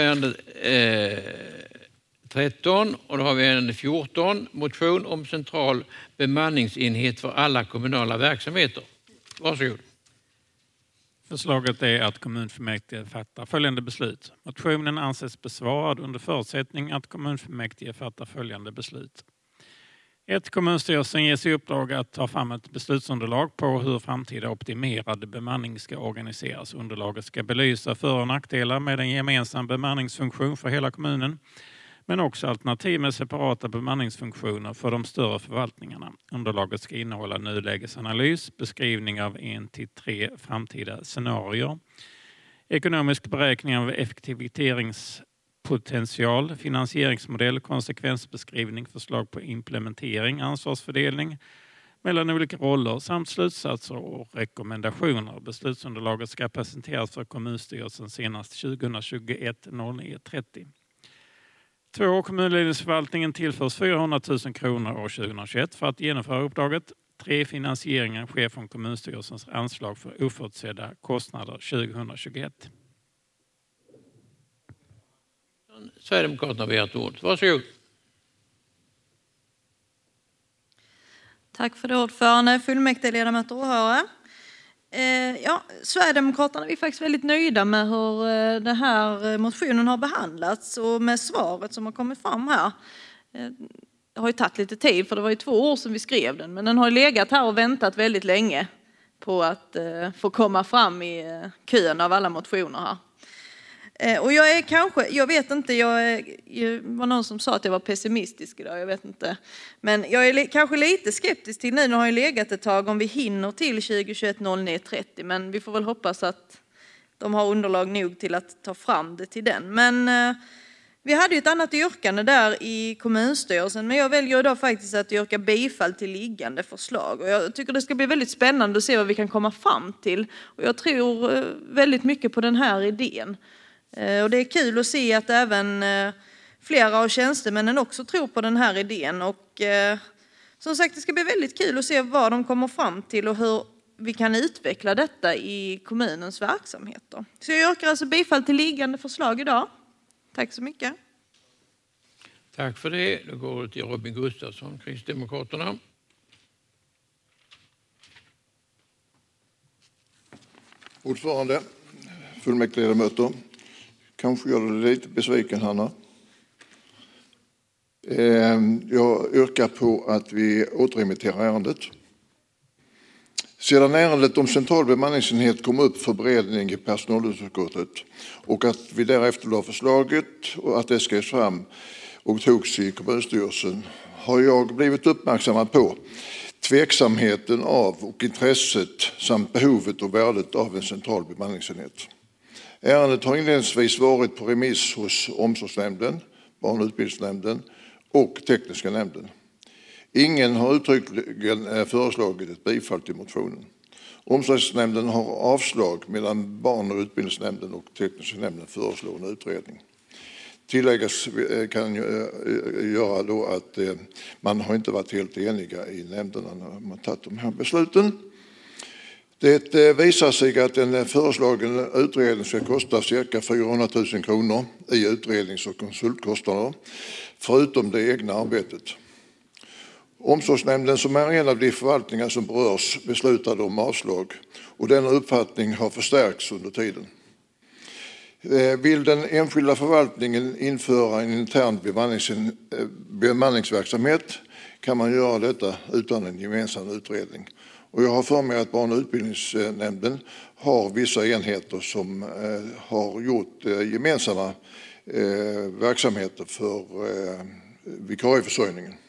13 och då har vi ärende 14, motion om central bemanningsenhet för alla kommunala verksamheter. Varsågod. Förslaget är att kommunfullmäktige fattar följande beslut. Motionen anses besvarad under förutsättning att kommunfullmäktige fattar följande beslut. 1. Kommunstyrelsen ges i uppdrag att ta fram ett beslutsunderlag på hur framtida optimerad bemanning ska organiseras. Underlaget ska belysa för- och nackdelar med en gemensam bemanningsfunktion för hela kommunen, men också alternativ med separata bemanningsfunktioner för de större förvaltningarna. Underlaget ska innehålla nulägesanalys, beskrivning av 1-3 framtida scenarier, ekonomisk beräkning av effektiviseringspotential, finansieringsmodell, konsekvensbeskrivning, förslag på implementering, ansvarsfördelning mellan olika roller samt slutsatser och rekommendationer. Beslutsunderlaget ska presenteras för kommunstyrelsen senast 2021-09-30. 2. Kommunledningsförvaltningen tillförs 400 000 kronor år 2021 för att genomföra uppdraget. 3. Finansieringen sker från kommunstyrelsens anslag för oförutsedda kostnader 2021. Sverigedemokraterna har begärt ordet. Varsågod. Tack för det, ordförande, fullmäktige, ledamöter och åhörare. Sverigedemokraterna är faktiskt väldigt nöjda med hur den här motionen har behandlats och med svaret som har kommit fram här. Det har ju tagit lite tid, för det var ju 2 år sedan vi skrev den, men den har legat här och väntat väldigt länge på att få komma fram i kön av alla motioner här. Och jag vet inte, var någon som sa att jag var pessimistisk idag, jag vet inte. Men jag är kanske lite skeptisk till nu har jag legat ett tag om vi hinner till 2021-09-30. Men vi får väl hoppas att de har underlag nog till att ta fram det till den. Men vi hade ju ett annat yrkande där i kommunstyrelsen. Men jag väljer idag faktiskt att yrka bifall till liggande förslag. Och jag tycker det ska bli väldigt spännande att se vad vi kan komma fram till. Och jag tror väldigt mycket på den här idén. Och det är kul att se att även flera av tjänstemännen också tror på den här idén. Och som sagt, det ska bli väldigt kul att se vad de kommer fram till och hur vi kan utveckla detta i kommunens verksamheter. Så jag yrkar alltså bifall till liggande förslag idag. Tack så mycket. Tack för det. Då går det till Robin Gustafsson, Kristdemokraterna. Ordförande, fullmäktigeledamöter. Kanske gör det lite besviken, Hanna. Jag yrkar på att vi återremitterar ärendet. Sedan ärendet om central bemanningsenhet kom upp för beredning i personalutskottet och att vi därefter la förslaget och att det skrevs fram och togs i kommunstyrelsen har jag blivit uppmärksammad på tveksamheten av och intresset samt behovet och värdet av en central bemanningsenhet. Ärendet har inledningsvis varit på remiss hos omsorgsnämnden, barn- och utbildningsnämnden och tekniska nämnden. Ingen har uttryckligen föreslagit ett bifall till motionen. Omsorgsnämnden har avslag medan barn- och utbildningsnämnden och tekniska nämnden föreslår en utredning. Tilläggas kan göra då att man har inte varit helt eniga i nämnderna när man tagit de här besluten. Det visar sig att en föreslagen utredning ska kosta cirka 400 000 kronor i utrednings- och konsultkostnader, förutom det egna arbetet. Omsorgsnämnden, som är en av de förvaltningar som berörs, beslutade om avslag och denna uppfattning har förstärkts under tiden. Vill den enskilda förvaltningen införa en intern bemanningsverksamhet kan man göra detta utan en gemensam utredning. Och jag har för mig att barn- och utbildningsnämnden har vissa enheter som har gjort gemensamma verksamheter för vikarieförsörjningen.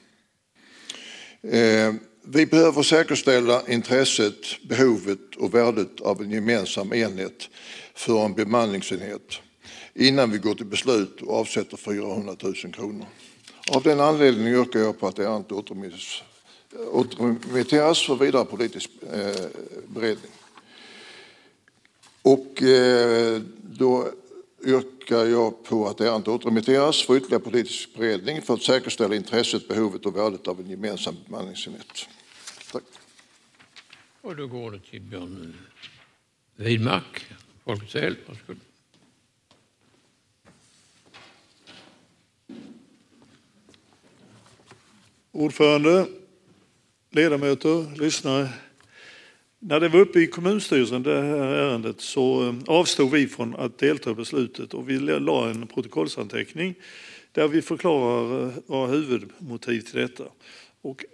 Vi behöver säkerställa intresset, behovet och värdet av en gemensam enhet för en bemanningsenhet innan vi går till beslut och avsätter 400 000 kronor. Av den anledningen yrkar jag på att ärendet återremitteras för vidare politisk beredning. Och då yrkar jag på att ärendet återremitteras för ytterligare politisk beredning för att säkerställa intresset, behovet och värdet av en gemensam bemanningsenhet. Tack. Och då går det till Björn Widmark, Folkets väl. Varsågod. Ordförande, ledamöter, lyssnare. När det var uppe i kommunstyrelsen, det här ärendet, så avstod vi från att delta i beslutet och vi la en protokollsanteckning där vi förklarar vad huvudmotiv till detta. Och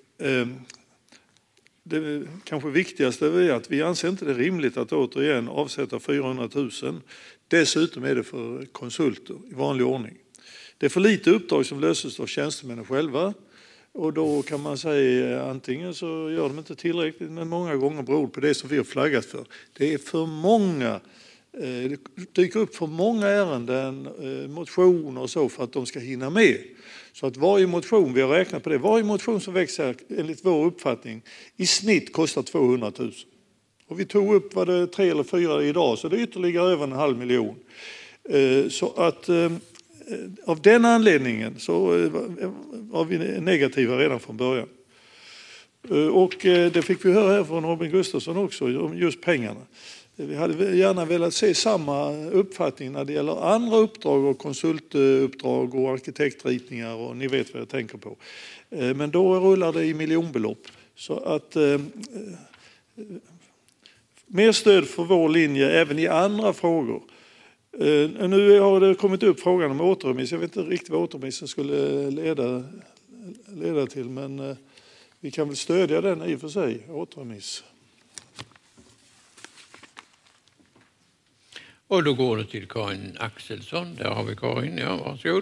det kanske viktigaste är att vi anser inte det rimligt att återigen avsätta 400 000. Dessutom är det för konsulter i vanlig ordning. Det är för lite uppdrag som löses av tjänstemännen själva. Och då kan man säga antingen så gör de inte tillräckligt, men många gånger beror på det som vi har flaggat för. Det är för många, det dyker upp för många ärenden, motioner och så för att de ska hinna med. Så att varje motion, vi har räknat på det, varje motion som växer enligt vår uppfattning i snitt kostar 200 000. Och vi tog upp vad det 3 eller 4 idag, så det är ytterligare över 500 000. Så att av den anledningen så var vi negativa redan från början. Och det fick vi höra här från Robin Gustafsson också om just pengarna. Vi hade gärna velat se samma uppfattning när det gäller andra uppdrag och konsultuppdrag och arkitektritningar och ni vet vad jag tänker på. Men då rullar det i miljonbelopp. Så att mer stöd för vår linje även i andra frågor. Nu har det kommit upp frågan om återremiss. Jag vet inte riktigt vad återremissen skulle leda till, men vi kan väl stödja den i och för sig, återremiss. Och då går det till Karin Axelsson. Där har vi Karin. Ja, varsågod.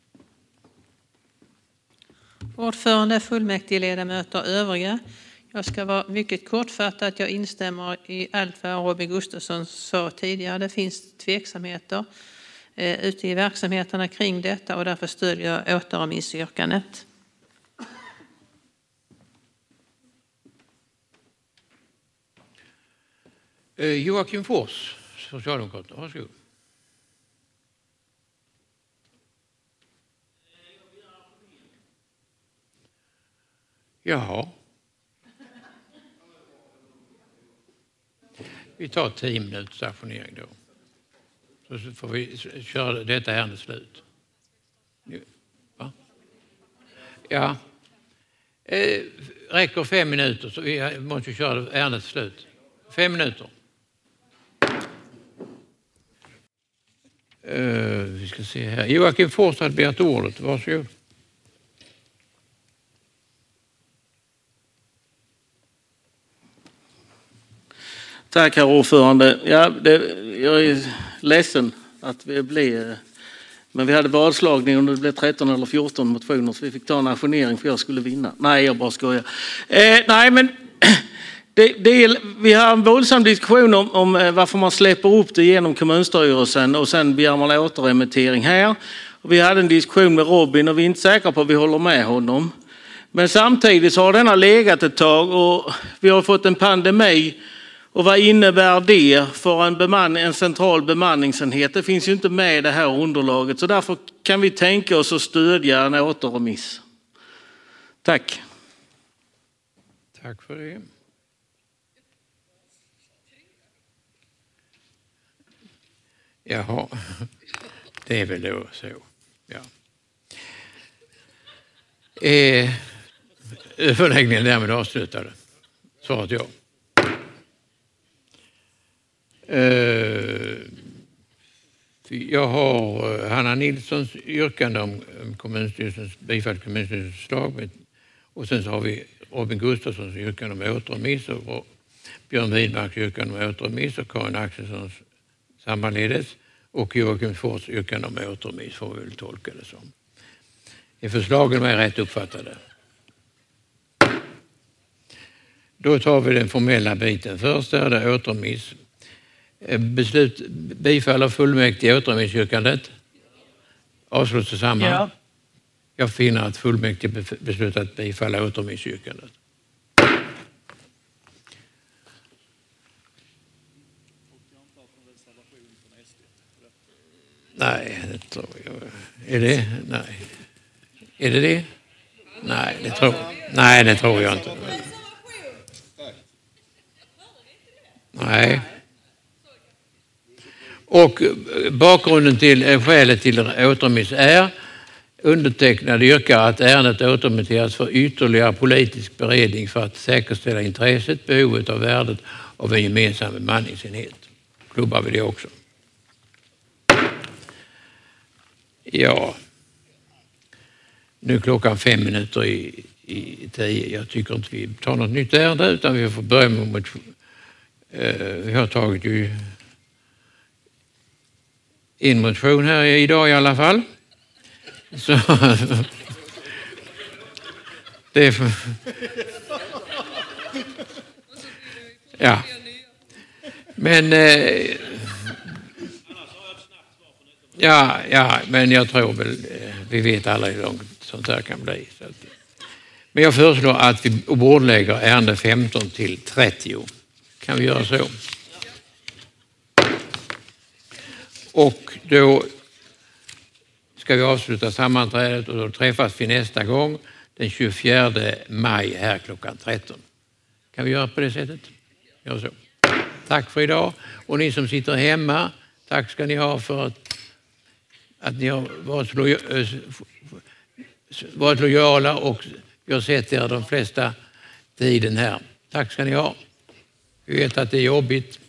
Ordförande, fullmäktigeledamöter och övriga. Jag ska vara mycket kortfattad. Jag instämmer i allt vad Robin Gustafsson sa tidigare. Det finns tveksamheter ute i verksamheterna kring detta och därför stödjer jag återremissyrkandet. Joakim Fors, Socialdemokraterna. Varsågod. Jaha. Vi tar 10 minuters ajournering då. Så får vi köra detta ärende slut. Va? Ja. Räcker 5 minuter så vi måste köra ärendet slut. 5 minuter. Vi ska se här. Joakim Fors har begärt ordet. Varsågod. Tack herr ordförande. Ja, jag är ledsen att vi blev... Men vi hade vadslagning och det blev 13 eller 14 motioner så vi fick ta en ajournering för jag skulle vinna. Nej, jag bara skojar. Nej, men vi har en våldsam diskussion om varför man släpper upp det genom kommunstyrelsen och sen begär man återremittering här. Och vi hade en diskussion med Robin och vi är inte säkra på att vi håller med honom. Men samtidigt så har denna legat ett tag och vi har fått en pandemi. Och vad innebär det för en central bemanningsenhet? Det finns ju inte med i det här underlaget. Så därför kan vi tänka oss att stödja en återremiss. Tack. Tack för det. Jaha, det är väl då så. Ja. Överläggningen därmed avslutade. Svaret ja. Jag har Hanna Nilssons yrkande om kommunstyrelsens bifall till kommunstyrelsens förslag och sen så har vi Robin Gustafssons yrkande om återremiss och Björn Widmarks yrkande om återremiss och Karin Axelssons sammanledes och Joakim Fors yrkande om återremiss får vi väl tolka det som. Är förslagen med rätt uppfattade? Då tar vi den formella biten först, där det är återremiss. Beslut bifaller fullmäktige återremissyrkandet. Avsluts tillsammans. Ja. Jag finner att fullmäktige beslutat bifalla återremissyrkandet. Nej, det tror jag. Är det? Nej. Är det det? Nej, det tror jag inte. Nej. Och bakgrunden till skälet till återremiss är Undertecknade yrkar att ärendet återremitteras för ytterligare politisk beredning för att säkerställa intresset, behovet och värdet av en gemensam bemanningsenhet. Klubbar vi det också. Ja, nu är klockan 5 minuter i 10. Jag tycker inte vi tar något nytt ärende utan vi får börja med motion. Vi har tagit ju en motion här idag i alla fall. Så det är för... Ja. Men men jag tror väl vi vet alla hur långt sånt här kan bli. Så att, men jag föreslår att vi bordlägger ärende 15 till 30. Kan vi göra så? Och då ska vi avsluta sammanträdet och då träffas vi nästa gång den 24 maj här klockan 13. Kan vi göra på det sättet? Gör så. Tack för idag. Och ni som sitter hemma, tack ska ni ha för att ni har varit lojala och vi har sett er de flesta tiden här. Tack ska ni ha. Vi vet att det är jobbigt.